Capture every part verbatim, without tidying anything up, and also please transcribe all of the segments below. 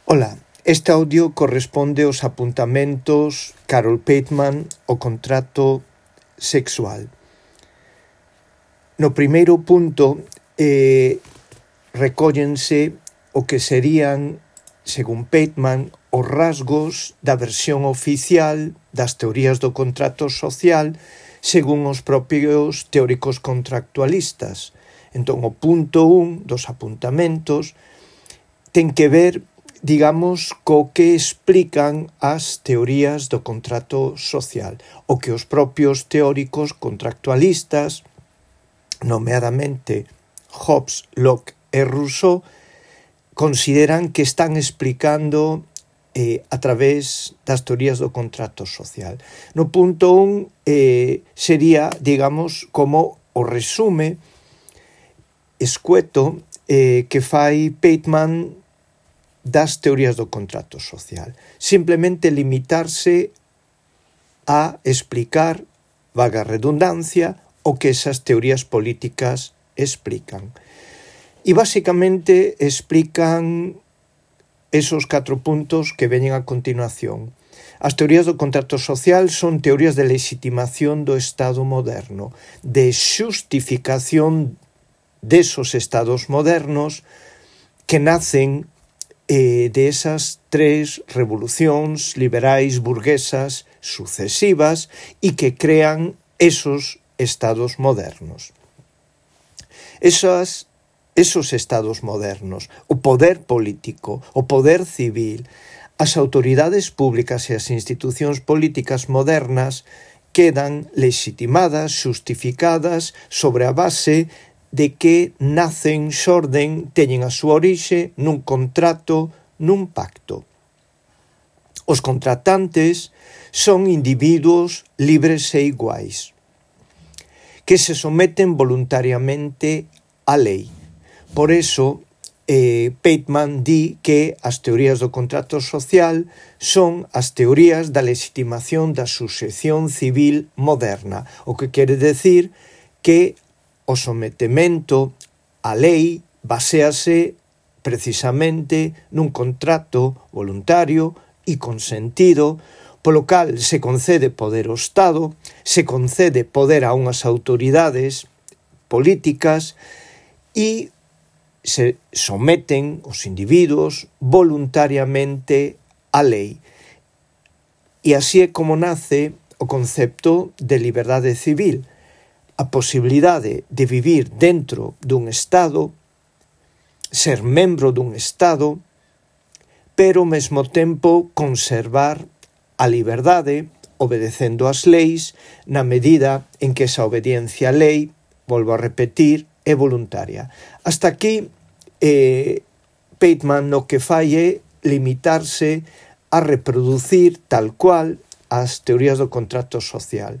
Ola, este audio corresponde aos apuntamentos Carol Pateman o contrato sexual. No primeiro punto eh, recóllense o que serían, según Pateman, os rasgos da versión oficial das teorías do contrato social según os propios teóricos contractualistas. Entón, o punto un dos apuntamentos ten que ver, digamos, co que explican as teorías do contrato social, o que os propios teóricos contractualistas, nomeadamente Hobbes, Locke e Rousseau, consideran que están explicando eh, a través das teorías do contrato social. No punto un eh, sería, digamos, como o resume escueto eh, que fai Pateman das teorías do contrato social. Simplemente limitarse a explicar, vaga redundancia, o que esas teorías políticas explican. E basicamente explican esos catro puntos que veñen a continuación. As teorías do contrato social son teorías de legitimación do Estado moderno, de xustificación desos estados modernos que nacen eh, de esas tres revolucións liberais burguesas sucesivas e que crean esos estados modernos. Esas, esos estados modernos, o poder político, o poder civil, as autoridades públicas e as institucións políticas modernas quedan legitimadas, xustificadas sobre a base de que nacen, xorden, teñen a súa orixe nun contrato, nun pacto. Os contratantes son individuos libres e iguais, que se someten voluntariamente á lei. Por eso, eh, Pateman di que as teorías do contrato social son as teorías da legitimación da sucesión civil moderna, o que quere decir que o sometemento á lei baséase precisamente nun contrato voluntario e consentido, polo cal se concede poder ao Estado, se concede poder a unhas autoridades políticas e se someten os individuos voluntariamente á lei. E así é como nace o concepto de liberdade civil, a posibilidade de vivir dentro dun Estado, ser membro dun Estado, pero ao mesmo tempo conservar a liberdade, obedecendo as leis, na medida en que esa obediencia á lei, volvo a repetir, é voluntaria. Hasta aquí, eh, Pateman no que fai é limitarse a reproducir tal cual as teorías do contrato social.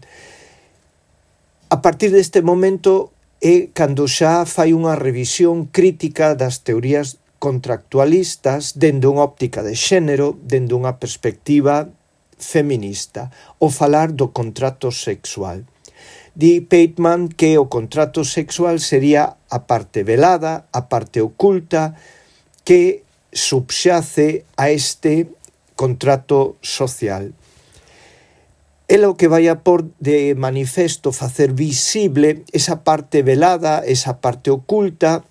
A partir deste momento é cando xa fai unha revisión crítica das teorías contractualistas dende unha óptica de xénero, dende unha perspectiva feminista, o falar do contrato sexual. Di Pateman que o contrato sexual sería a parte velada, a parte oculta, que subxace a este contrato social. Ela o que vai a por de manifesto facer visible esa parte velada, esa parte oculta,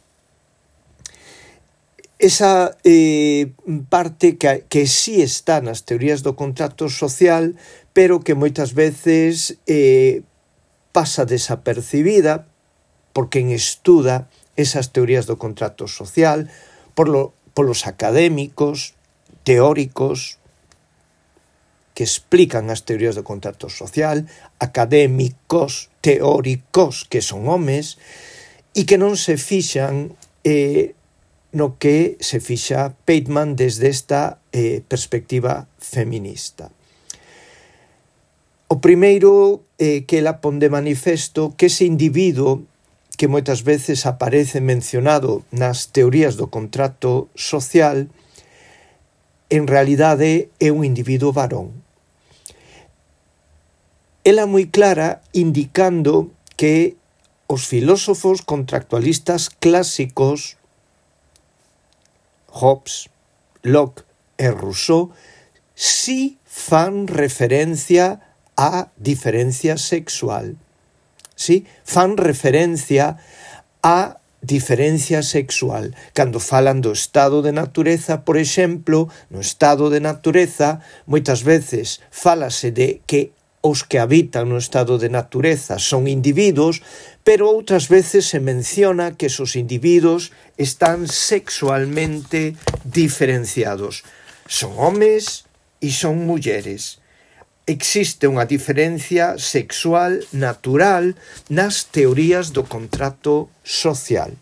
esa eh, parte que, que sí está nas teorías do contrato social, pero que moitas veces eh, pasa desapercibida por quen estuda esas teorías do contrato social, por lo, polos académicos, teóricos, que explican as teorías do contrato social, académicos, teóricos, que son homes, e que non se fixan eh, no que se fixa Pateman desde esta eh, perspectiva feminista. O primeiro eh, que ela pon de manifesto que ese individuo que moitas veces aparece mencionado nas teorías do contrato social en realidade é un individuo varón. Ela moi clara indicando que os filósofos contractualistas clásicos, Hobbes, Locke e Rousseau si fan referencia á diferencia sexual. Si fan referencia á diferencia sexual. Cando falan do estado de natureza, por exemplo, no estado de natureza, moitas veces fálase de que os que habitan no estado de natureza son individuos, pero outras veces se menciona que esos individuos están sexualmente diferenciados. Son homes e son mulleres. Existe unha diferencia sexual natural nas teorías do contrato social.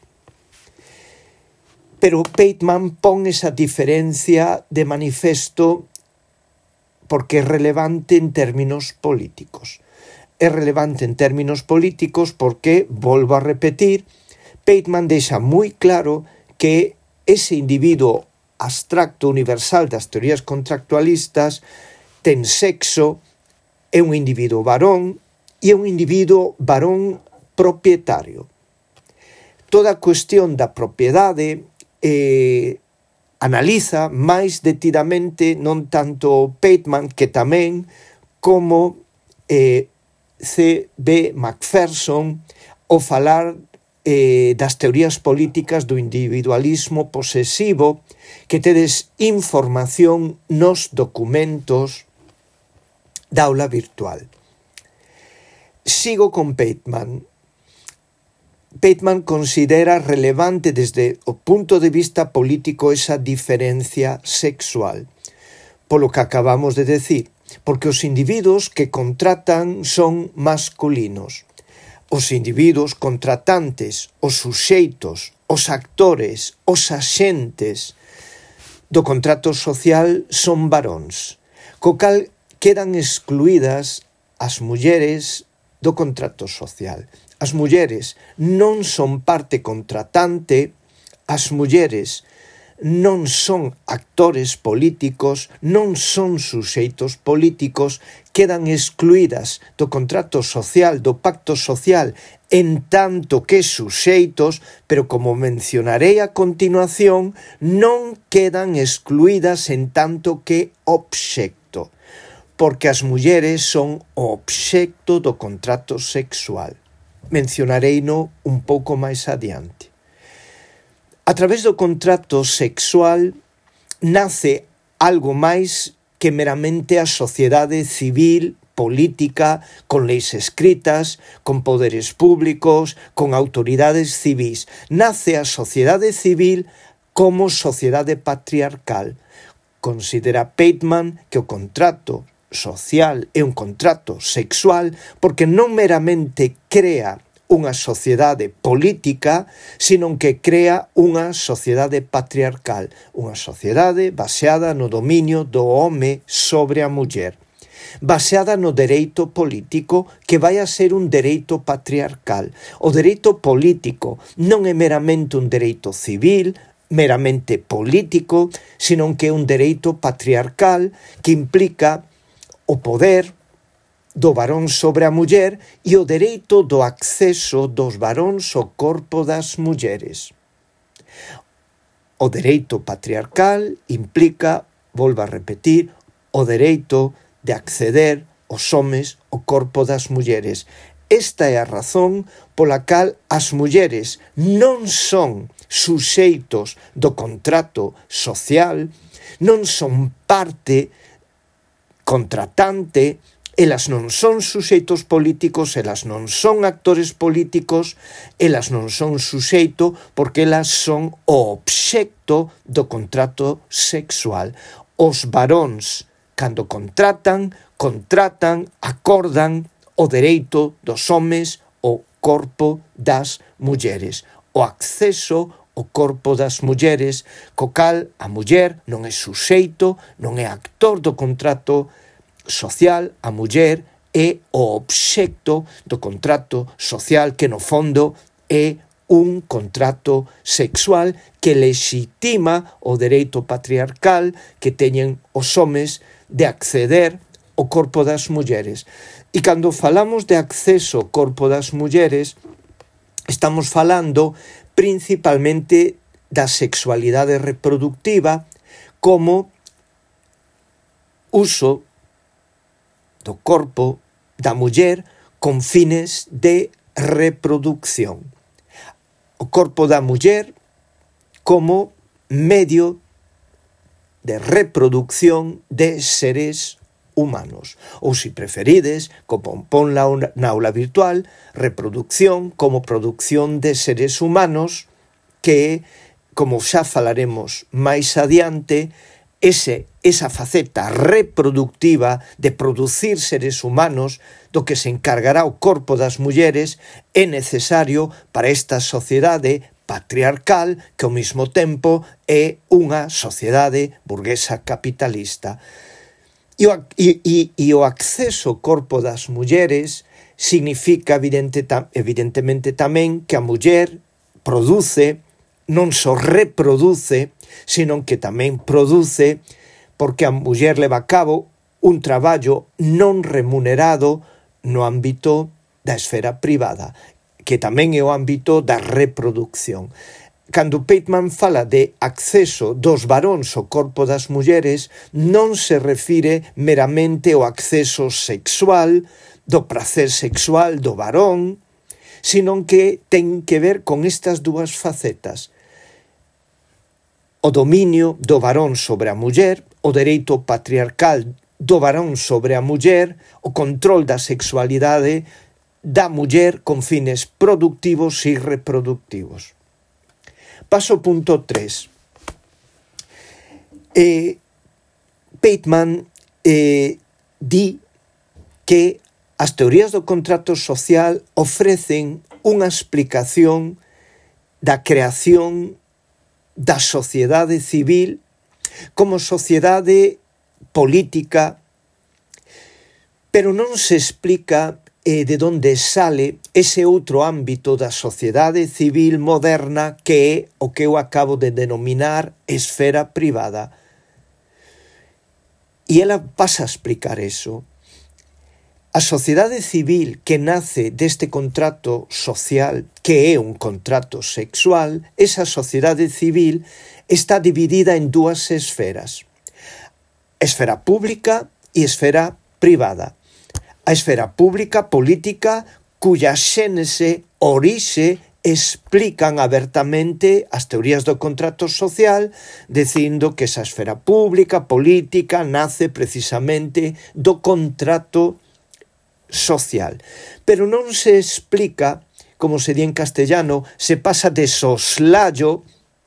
Pero Pateman pon esa diferencia de manifesto porque é relevante en términos políticos. É relevante en términos políticos porque, volvo a repetir, Pateman deixa moi claro que ese individuo abstracto universal das teorías contractualistas ten sexo, é un individuo varón e é un individuo varón propietario. Toda a cuestión da propiedade eh, analiza máis detidamente non tanto Pateman que tamén como eh, C B Macpherson ao falar eh, das teorías políticas do individualismo posesivo, que tedes información nos documentos da aula virtual. Sigo con Pateman. Pateman considera relevante desde o punto de vista político esa diferencia sexual, polo que acabamos de decir, porque os individuos que contratan son masculinos. Os individuos contratantes, os suxeitos, os actores, os axentes do contrato social son varóns, co cal quedan excluídas as mulleres do contrato social. As mulleres non son parte contratante, as mulleres non son actores políticos, non son suxeitos políticos, quedan excluídas do contrato social, do pacto social, en tanto que suxeitos, pero como mencionarei a continuación, non quedan excluídas en tanto que obxecto, porque as mulleres son o obxecto do contrato sexual. Mencionareino un pouco máis adiante. A través do contrato sexual nace algo máis que meramente a sociedade civil, política, con leis escritas, con poderes públicos, con autoridades civís. Nace a sociedade civil como sociedade patriarcal. Considera Pateman que o contrato social é un contrato sexual porque non meramente crea unha sociedade política, sino que crea unha sociedade patriarcal, unha sociedade baseada no dominio do home sobre a muller, baseada no dereito político que vai a ser un dereito patriarcal. O dereito político non é meramente un dereito civil, meramente político, sino que é un dereito patriarcal que implica o poder do varón sobre a muller e o dereito do acceso dos varóns ao corpo das mulleres. O dereito patriarcal implica, volvo a repetir, o dereito de acceder os homes ao corpo das mulleres. Esta é a razón pola cal as mulleres non son suxeitos do contrato social, non son parte contratante, elas non son suxeitos políticos, elas non son actores políticos, elas non son suxeito porque elas son o obxecto do contrato sexual. Os varóns, cando contratan, contratan, acordan o dereito dos homes ao corpo das mulleres, o acceso ao corpo das mulleres, co cal a muller non é suxeito, non é actor do contrato social, a muller é o obxecto do contrato social que no fondo é un contrato sexual que lexitima o dereito patriarcal que teñen os homes de acceder ao corpo das mulleres. E cando falamos de acceso ao corpo das mulleres, estamos falando principalmente da sexualidade reproductiva como uso do corpo da muller con fines de reproducción. O corpo da muller como medio de reproducción de seres humanos. Ou, se preferides, como pon na aula virtual, reproducción como producción de seres humanos que, como xa falaremos máis adiante, ese, esa faceta reproductiva de producir seres humanos do que se encargará o corpo das mulleres é necesario para esta sociedade patriarcal que ao mesmo tempo é unha sociedade burguesa capitalista. E o, e, e, e o acceso ao corpo das mulleres significa evidente, evidentemente tamén que a muller produce, non só reproduce, sino que tamén produce, porque a muller leva a cabo un traballo non remunerado no ámbito da esfera privada, que tamén é o ámbito da reproducción. Cando Pateman fala de acceso dos varóns ao corpo das mulleres, non se refire meramente ao acceso sexual, do prazer sexual do varón, sino que ten que ver con estas dúas facetas. O dominio do varón sobre a muller, o dereito patriarcal do varón sobre a muller, o control da sexualidade da muller con fines productivos e reproductivos. Paso punto tres. Eh, Pateman eh, di que as teorías do contrato social ofrecen unha explicación da creación da sociedade civil como sociedade política, pero non se explica eh, de onde sale ese outro ámbito da sociedade civil moderna que é o que eu acabo de denominar esfera privada. E ela pasa a explicar eso. A sociedade civil que nace deste contrato social, que é un contrato sexual, esa sociedade civil está dividida en dúas esferas. Esfera pública e esfera privada. A esfera pública política cuya xénese, orixe, explican abertamente as teorías do contrato social, dicindo que esa esfera pública política nace precisamente do contrato social. Pero non se explica, como se di en castellano, se pasa de soslayo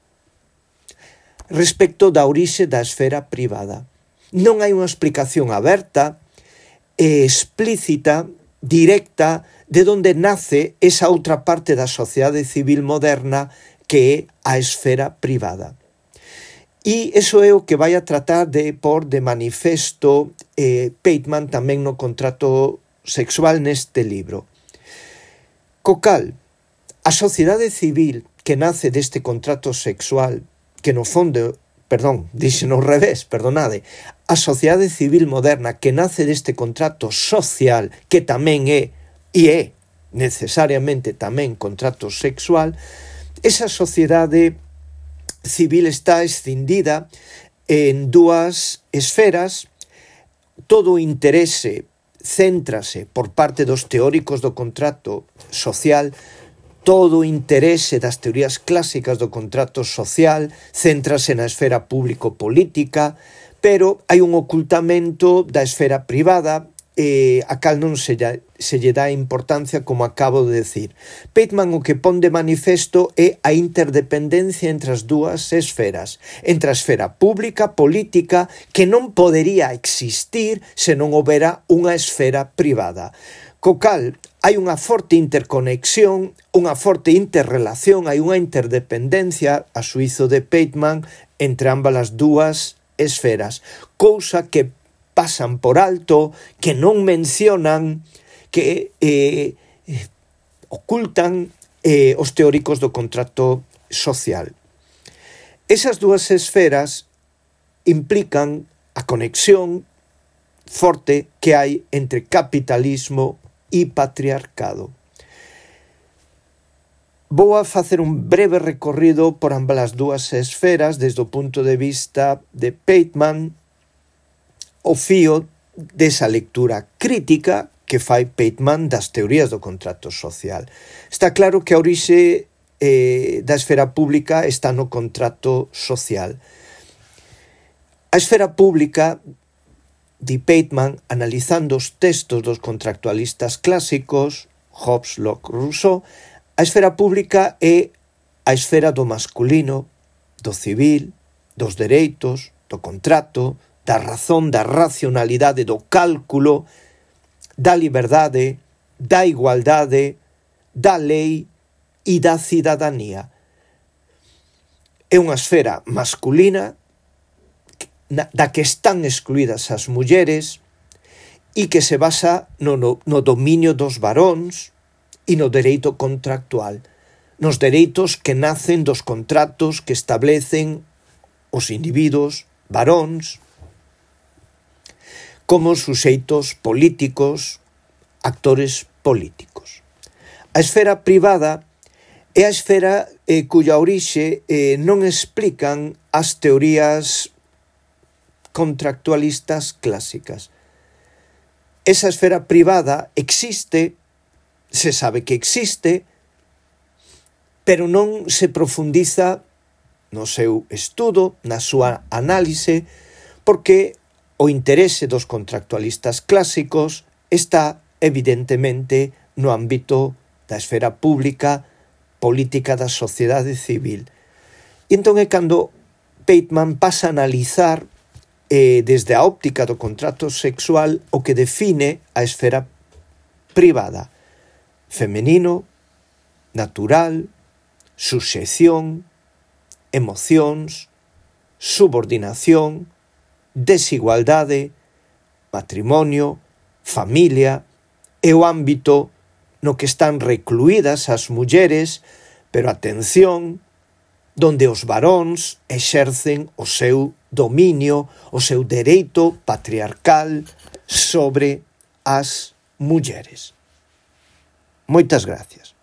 respecto da orixe da esfera privada. Non hai unha explicación aberta e explícita, directa, de onde nace esa outra parte da sociedade civil moderna que é a esfera privada. E iso é o que vai a tratar de pôr de manifesto eh, Pateman tamén no contrato sexual neste libro. Co cal, a sociedade civil que nace deste contrato sexual, que no fondo, perdón, díxeno ao revés, perdonade, a sociedade civil moderna que nace deste contrato social, que tamén é, e é necesariamente tamén contrato sexual, esa sociedade civil está escindida en dúas esferas. Todo o interese céntrase por parte dos teóricos do contrato social, todo o interese das teorías clásicas do contrato social céntrase na esfera público-política, pero hai un ocultamento da esfera privada eh, a cal non se, se lle dá importancia, como acabo de decir. Pateman o que pon de manifesto é a interdependencia entre as dúas esferas, entre a esfera pública, política, que non podería existir se non houbera unha esfera privada. Co cal, hai unha forte interconexión, unha forte interrelación, hai unha interdependencia, a suizo de Pateman, entre ambas as dúas esferas, cousa que pasan por alto, que non mencionan, que eh, ocultan eh, os teóricos do contrato social. Esas dúas esferas implican a conexión forte que hai entre capitalismo e patriarcado. Vou a facer un breve recorrido por ambas as dúas esferas desde o punto de vista de Pateman, o fío desa lectura crítica que fai Pateman das teorías do contrato social. Está claro que a orixe eh, da esfera pública está no contrato social. A esfera pública, di Pateman, analizando os textos dos contractualistas clásicos, Hobbes, Locke, Rousseau, a esfera pública é a esfera do masculino, do civil, dos dereitos, do contrato, da razón, da racionalidade, do cálculo, da liberdade, da igualdade, da lei e da cidadanía. É unha esfera masculina da que están excluídas as mulleres e que se basa no, no, no dominio dos varóns e no dereito contractual, nos dereitos que nacen dos contratos que establecen os individuos varóns como suxeitos políticos, actores políticos. A esfera privada é a esfera eh, cuya orixe eh, non explican as teorías contractualistas clásicas. Esa esfera privada existe, se sabe que existe, pero non se profundiza no seu estudo, na súa análise, porque o interese dos contractualistas clásicos está, evidentemente, no ámbito da esfera pública, política da sociedade civil. E entón é cando Pateman pasa a analizar eh, desde a óptica do contrato sexual o que define a esfera privada. Femenino, natural, suxección, emocións, subordinación, desigualdade, matrimonio, familia e o ámbito no que están recluídas as mulleres, pero atención, donde os varóns exercen o seu dominio, o seu dereito patriarcal sobre as mulleres. Moitas gracias.